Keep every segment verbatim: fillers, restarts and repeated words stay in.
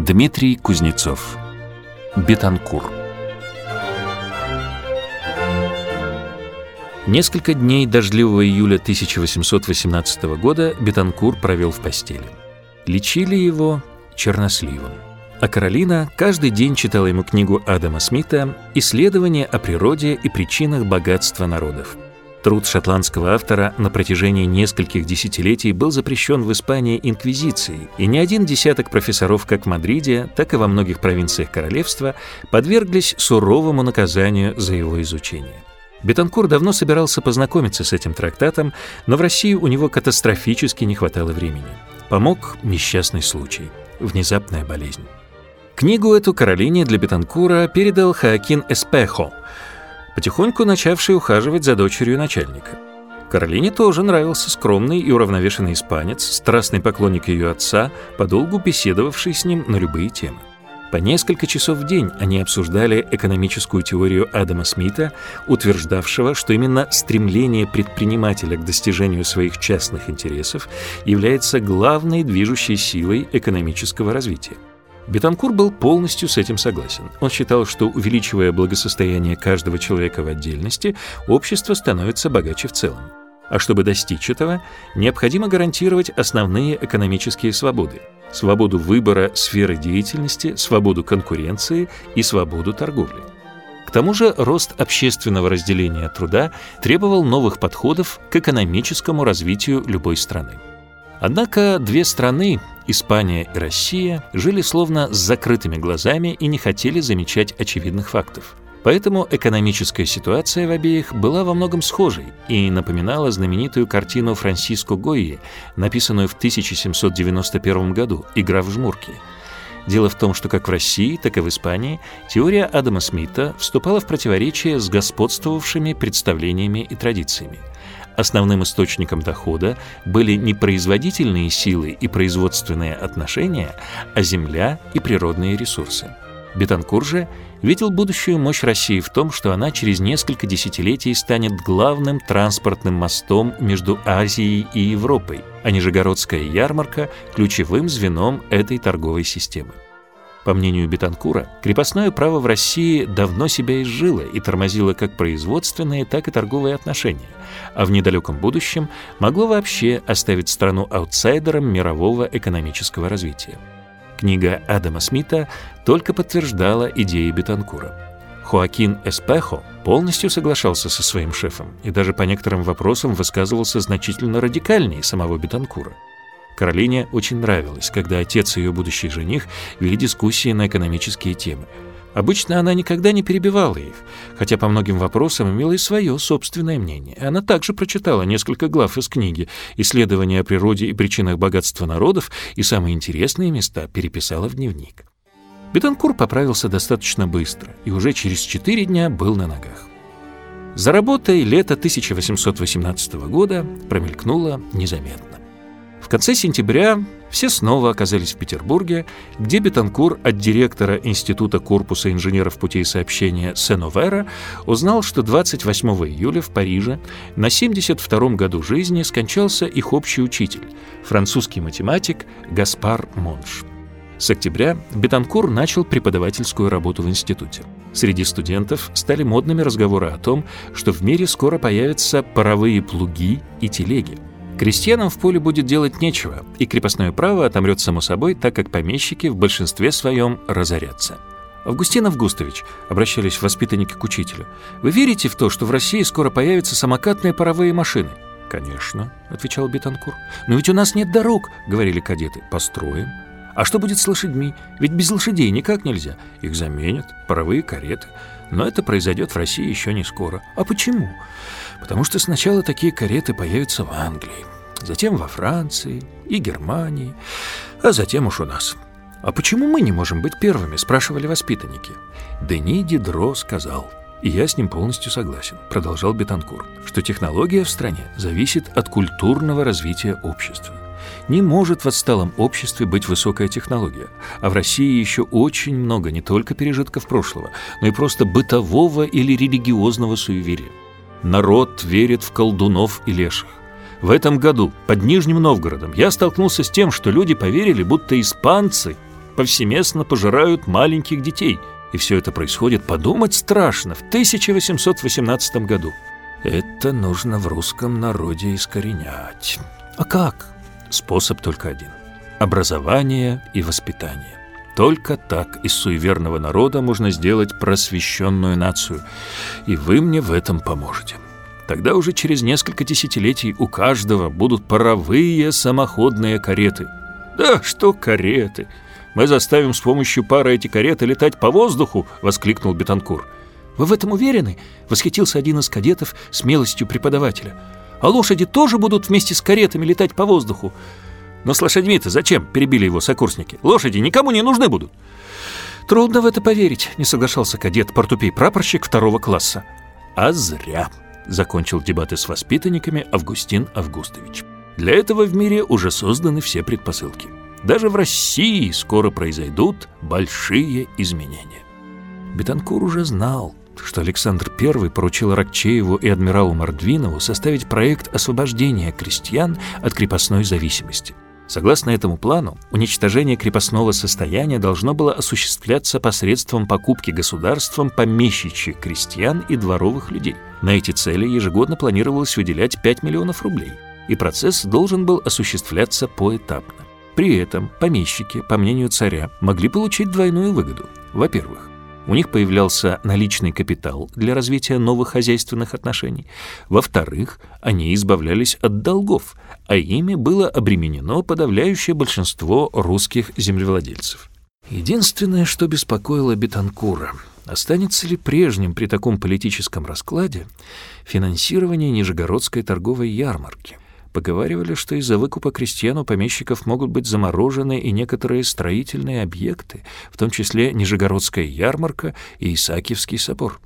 Дмитрий Кузнецов. Бетанкур. Несколько дней дождливого июля тысяча восемьсот восемнадцатого года Бетанкур провел в постели. Лечили его черносливом. А Каролина каждый день читала ему книгу Адама Смита «Исследования о природе и причинах богатства народов». Труд шотландского автора на протяжении нескольких десятилетий был запрещен в Испании инквизицией, и не один десяток профессоров как в Мадриде, так и во многих провинциях королевства подверглись суровому наказанию за его изучение. Бетанкур давно собирался познакомиться с этим трактатом, но в России у него катастрофически не хватало времени. Помог несчастный случай – внезапная болезнь. Книгу эту Каролине для Бетанкура передал Хоакин Эспехо, потихоньку начавший ухаживать за дочерью начальника. Каролине тоже нравился скромный и уравновешенный испанец, страстный поклонник ее отца, подолгу беседовавший с ним на любые темы. По несколько часов в день они обсуждали экономическую теорию Адама Смита, утверждавшего, что именно стремление предпринимателя к достижению своих частных интересов является главной движущей силой экономического развития. Бетанкур был полностью с этим согласен. Он считал, что, увеличивая благосостояние каждого человека в отдельности, общество становится богаче в целом. А чтобы достичь этого, необходимо гарантировать основные экономические свободы: свободу выбора сферы деятельности, свободу конкуренции и свободу торговли. К тому же рост общественного разделения труда требовал новых подходов к экономическому развитию любой страны. Однако две страны, Испания и Россия, жили словно с закрытыми глазами и не хотели замечать очевидных фактов. Поэтому экономическая ситуация в обеих была во многом схожей и напоминала знаменитую картину Франсиско Гойи, написанную в тысяча семьсот девяносто первом году «Игра в жмурки». Дело в том, что как в России, так и в Испании теория Адама Смита вступала в противоречие с господствовавшими представлениями и традициями. Основным источником дохода были не производительные силы и производственные отношения, а земля и природные ресурсы. Бетанкур же видел будущую мощь России в том, что она через несколько десятилетий станет главным транспортным мостом между Азией и Европой, а Нижегородская ярмарка – ключевым звеном этой торговой системы. По мнению Бетанкура, крепостное право в России давно себя изжило и тормозило как производственные, так и торговые отношения, а в недалеком будущем могло вообще оставить страну аутсайдером мирового экономического развития. Книга Адама Смита только подтверждала идеи Бетанкура. Хоакин Эспехо полностью соглашался со своим шефом и даже по некоторым вопросам высказывался значительно радикальнее самого Бетанкура. Каролине очень нравилось, когда отец и ее будущий жених вели дискуссии на экономические темы. Обычно она никогда не перебивала их, хотя по многим вопросам имела и свое собственное мнение. Она также прочитала несколько глав из книги «Исследования о природе и причинах богатства народов» и самые интересные места переписала в дневник. Бетанкур поправился достаточно быстро и уже через четыре дня был на ногах. За работой лето тысяча восемьсот восемнадцатого года промелькнуло незаметно. В конце сентября все снова оказались в Петербурге, где Бетанкур от директора Института корпуса инженеров путей сообщения Сен-Овера узнал, что двадцать восьмого июля в Париже на семьдесят втором году жизни скончался их общий учитель, французский математик Гаспар Монш. С октября Бетанкур начал преподавательскую работу в институте. Среди студентов стали модными разговоры о том, что в мире скоро появятся паровые плуги и телеги. Крестьянам в поле будет делать нечего, и крепостное право отомрет само собой, так как помещики в большинстве своем разорятся. «Августин Августович», — обращались воспитанники к учителю, — «вы верите в то, что в России скоро появятся самокатные паровые машины?» «Конечно», — отвечал Бетанкур. «Но ведь у нас нет дорог», — говорили кадеты. «Построим». «А что будет с лошадьми? Ведь без лошадей никак нельзя. Их заменят, паровые кареты. Но это произойдет в России еще не скоро». «А почему?» «Потому что сначала такие кареты появятся в Англии, затем во Франции и Германии, а затем уж у нас». «А почему мы не можем быть первыми?» – спрашивали воспитанники. Дени Дидро сказал, и я с ним полностью согласен, продолжал Бетанкур, что технология в стране зависит от культурного развития общества. Не может в отсталом обществе быть высокая технология, а в России еще очень много не только пережитков прошлого, но и просто бытового или религиозного суеверия. Народ верит в колдунов и леших. В этом году под Нижним Новгородом я столкнулся с тем, что люди поверили, будто испанцы повсеместно пожирают маленьких детей. И все это происходит, подумать страшно, в тысяча восемьсот восемнадцатом году. Это нужно в русском народе искоренять. А как? Способ только один. Образование и воспитание. Только так из суеверного народа можно сделать просвещенную нацию. И вы мне в этом поможете. Тогда уже через несколько десятилетий у каждого будут паровые самоходные кареты. Да что кареты! Мы заставим с помощью пара эти кареты летать по воздуху, воскликнул Бетанкур. Вы в этом уверены? Восхитился один из кадетов смелостью преподавателя. А лошади тоже будут вместе с каретами летать по воздуху? Но с лошадьми-то зачем? Перебили его сокурсники. Лошади никому не нужны будут. Трудно в это поверить, не соглашался кадет-портупей-прапорщик второго класса. А зря. Закончил дебаты с воспитанниками Августин Августович. Для этого в мире уже созданы все предпосылки. Даже в России скоро произойдут большие изменения. Бетанкур уже знал, что Александр Первый поручил Аракчееву и адмиралу Мордвинову составить проект освобождения крестьян от крепостной зависимости. Согласно этому плану, уничтожение крепостного состояния должно было осуществляться посредством покупки государством помещичьих крестьян и дворовых людей. На эти цели ежегодно планировалось выделять пять миллионов рублей, и процесс должен был осуществляться поэтапно. При этом помещики, по мнению царя, могли получить двойную выгоду. Во-первых, у них появлялся наличный капитал для развития новых хозяйственных отношений. Во-вторых, они избавлялись от долгов, а ими было обременено подавляющее большинство русских землевладельцев. Единственное, что беспокоило Бетанкура, останется ли прежним при таком политическом раскладе финансирование Нижегородской торговой ярмарки. Поговаривали, что из-за выкупа крестьян у помещиков могут быть заморожены и некоторые строительные объекты, в том числе Нижегородская ярмарка и Исаакиевский собор.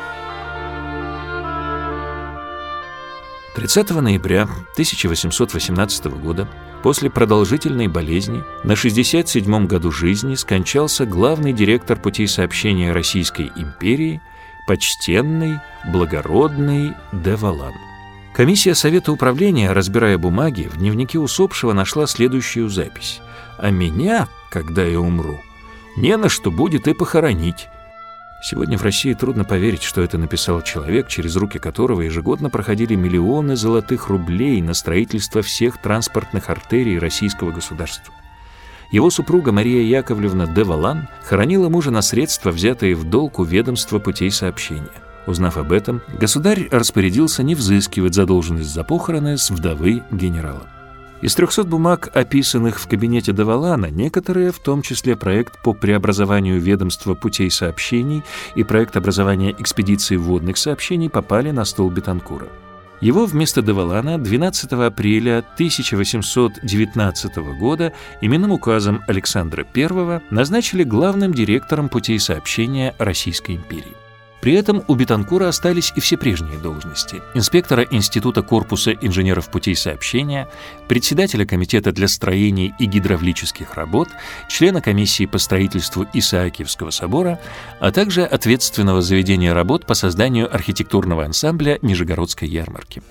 тридцатого ноября тысяча восемьсот восемнадцатого года, после продолжительной болезни, на шестьдесят седьмом году жизни скончался главный директор путей сообщения Российской империи, почтенный, благородный де Валан. Комиссия Совета управления, разбирая бумаги, в дневнике усопшего нашла следующую запись. «А меня, когда я умру, не на что будет и похоронить». Сегодня в России трудно поверить, что это написал человек, через руки которого ежегодно проходили миллионы золотых рублей на строительство всех транспортных артерий российского государства. Его супруга Мария Яковлевна де Валан хоронила мужа на средства, взятые в долг у ведомства путей сообщения. Узнав об этом, государь распорядился не взыскивать задолженность за похороны с вдовы генерала. Из трехсот бумаг, описанных в кабинете де Валана, некоторые, в том числе проект по преобразованию ведомства путей сообщений и проект образования экспедиции водных сообщений, попали на стол Бетанкура. Его вместо де Валана двенадцатого апреля тысяча восемьсот девятнадцатого года именным указом Александра Первого назначили главным директором путей сообщения Российской империи. При этом у Бетанкура остались и все прежние должности: инспектора Института корпуса инженеров путей сообщения, председателя комитета для строений и гидравлических работ, члена комиссии по строительству Исаакиевского собора, а также ответственного за ведение работ по созданию архитектурного ансамбля Нижегородской ярмарки.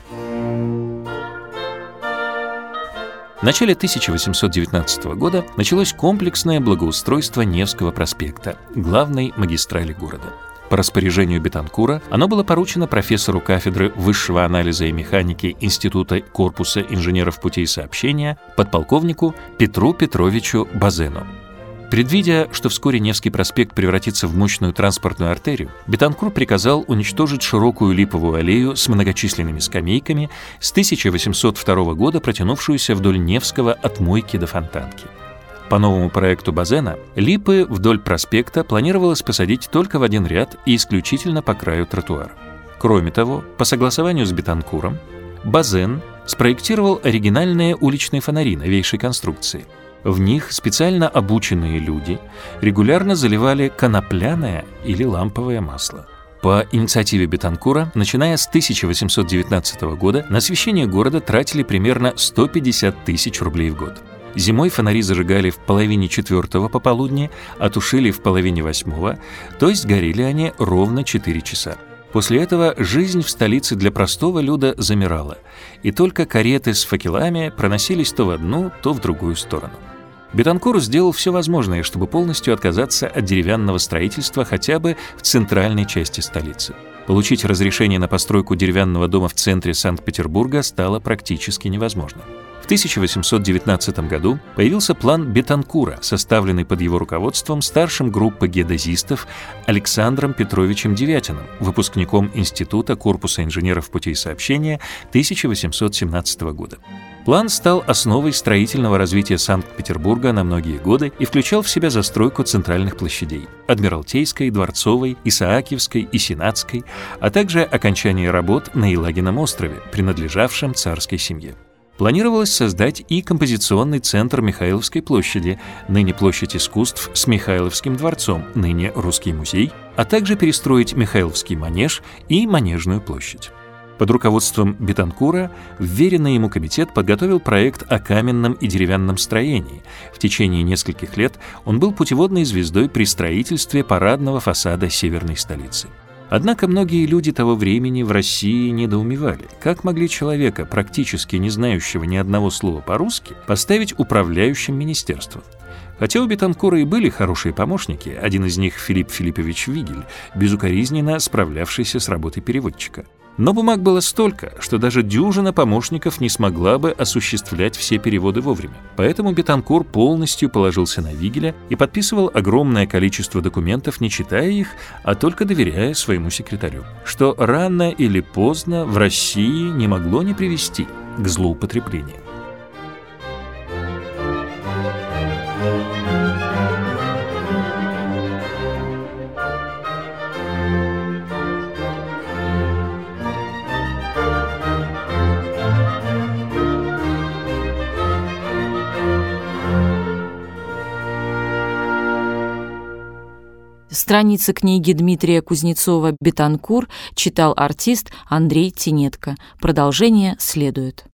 В начале тысяча восемьсот девятнадцатого года началось комплексное благоустройство Невского проспекта, главной магистрали города. По распоряжению Бетанкура оно было поручено профессору кафедры высшего анализа и механики Института корпуса инженеров путей сообщения подполковнику Петру Петровичу Базену. Предвидя, что вскоре Невский проспект превратится в мощную транспортную артерию, Бетанкур приказал уничтожить широкую липовую аллею с многочисленными скамейками с тысяча восемьсот второго года, протянувшуюся вдоль Невского от Мойки до Фонтанки. По новому проекту Базена липы вдоль проспекта планировалось посадить только в один ряд и исключительно по краю тротуара. Кроме того, по согласованию с Бетанкуром, Базен спроектировал оригинальные уличные фонари новейшей конструкции. В них специально обученные люди регулярно заливали конопляное или ламповое масло. По инициативе Бетанкура, начиная с тысяча восемьсот девятнадцатого года, на освещение города тратили примерно сто пятьдесят тысяч рублей в год. Зимой фонари зажигали в половине четвертого пополудни, а тушили в половине восьмого, то есть горели они ровно четыре часа. После этого жизнь в столице для простого люда замирала, и только кареты с факелами проносились то в одну, то в другую сторону. Бетанкур сделал все возможное, чтобы полностью отказаться от деревянного строительства хотя бы в центральной части столицы. Получить разрешение на постройку деревянного дома в центре Санкт-Петербурга стало практически невозможно. В тысяча восемьсот девятнадцатом году появился план Бетанкура, составленный под его руководством старшим группы геодезистов Александром Петровичем Девятиным, выпускником Института корпуса инженеров путей сообщения тысяча восемьсот семнадцатого года. План стал основой строительного развития Санкт-Петербурга на многие годы и включал в себя застройку центральных площадей – Адмиралтейской, Дворцовой, Исаакиевской и Сенатской, а также окончание работ на Елагином острове, принадлежавшем царской семье. Планировалось создать и композиционный центр Михайловской площади, ныне Площадь искусств с Михайловским дворцом, ныне Русский музей, а также перестроить Михайловский манеж и Манежную площадь. Под руководством Бетанкура вверенный ему комитет подготовил проект о каменном и деревянном строении. В течение нескольких лет он был путеводной звездой при строительстве парадного фасада северной столицы. Однако многие люди того времени в России недоумевали, как могли человека, практически не знающего ни одного слова по-русски, поставить управляющим министерством. Хотя у Бетанкура и были хорошие помощники, один из них Филипп Филиппович Вигель, безукоризненно справлявшийся с работой переводчика. Но бумаг было столько, что даже дюжина помощников не смогла бы осуществлять все переводы вовремя. Поэтому Бетанкур полностью положился на Вигеля и подписывал огромное количество документов, не читая их, а только доверяя своему секретарю, что рано или поздно в России не могло не привести к злоупотреблению. Страницы книги Дмитрия Кузнецова «Бетанкур» читал артист Андрей Тинетко. Продолжение следует.